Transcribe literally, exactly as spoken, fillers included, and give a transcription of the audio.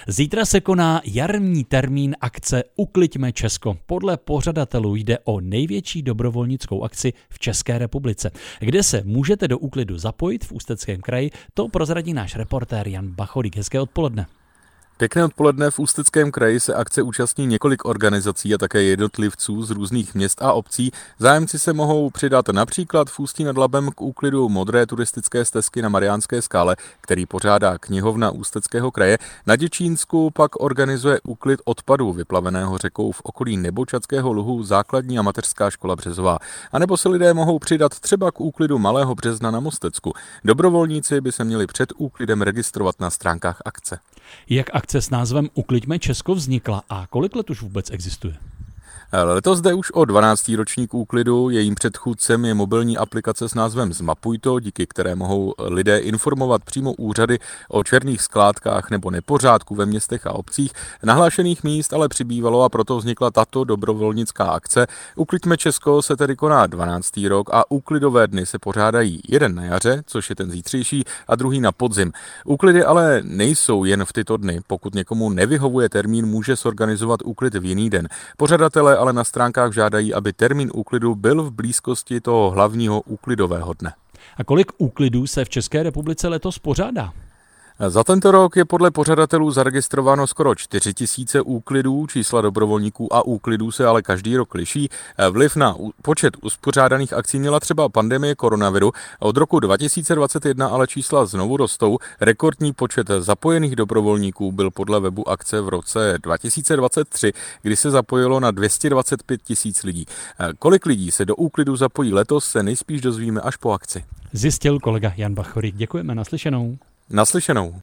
Zítra se koná jarní termín akce Ukliďme Česko. Podle pořadatelů jde o největší dobrovolnickou akci v České republice. Kde se můžete do úklidu zapojit v Ústeckém kraji, to prozradí náš reportér Jan Bacholík. Hezké odpoledne. Pěkné odpoledne. V Ústeckém kraji se akce účastní několik organizací a také jednotlivců z různých měst a obcí. Zájemci se mohou přidat například v Ústí nad Labem k úklidu modré turistické stezky na Mariánské skále, který pořádá knihovna Ústeckého kraje. Na Děčínsku pak organizuje úklid odpadu vyplaveného řekou v okolí Nebočatského luhu základní a mateřská škola Březová. A nebo se lidé mohou přidat třeba k úklidu Malého Března na Mostecku. Dobrovolníci by se měli před úklidem registrovat na stránkách akce. Jak akce s názvem Ukliďme Česko vznikla a kolik let už vůbec existuje? Letos jde už o dvanáctý ročník úklidu, jejím předchůdcem je mobilní aplikace s názvem Zmapuj to, díky které mohou lidé informovat přímo úřady o černých skládkách nebo nepořádku ve městech a obcích. Nahlášených míst ale přibývalo a proto vznikla tato dobrovolnická akce. Ukliďme Česko se tedy koná dvanáctý rok a úklidové dny se pořádají jeden na jaře, což je ten zítřejší, a druhý na podzim. Úklidy ale nejsou jen v tyto dny. Pokud někomu nevyhovuje termín, může zorganizovat úklid v jiný den. Pořadatelé ale na stránkách žádají, aby termín úklidu byl v blízkosti toho hlavního úklidového dne. A kolik úklidů se v České republice letos pořádá? Za tento rok je podle pořadatelů zaregistrováno skoro čtyři tisíce úklidů, čísla dobrovolníků a úklidů se ale každý rok liší. Vliv na počet uspořádaných akcí měla třeba pandemie koronaviru. Od roku dva tisíce dvacet jedna ale čísla znovu rostou. Rekordní počet zapojených dobrovolníků byl podle webu akce v roce dva tisíce dvacet tři, kdy se zapojilo na dvě stě dvacet pět tisíc lidí. Kolik lidí se do úklidu zapojí letos, se nejspíš dozvíme až po akci. Zjistil kolega Jan Bacholík. Děkujeme, naslyšenou. Naslyšenou.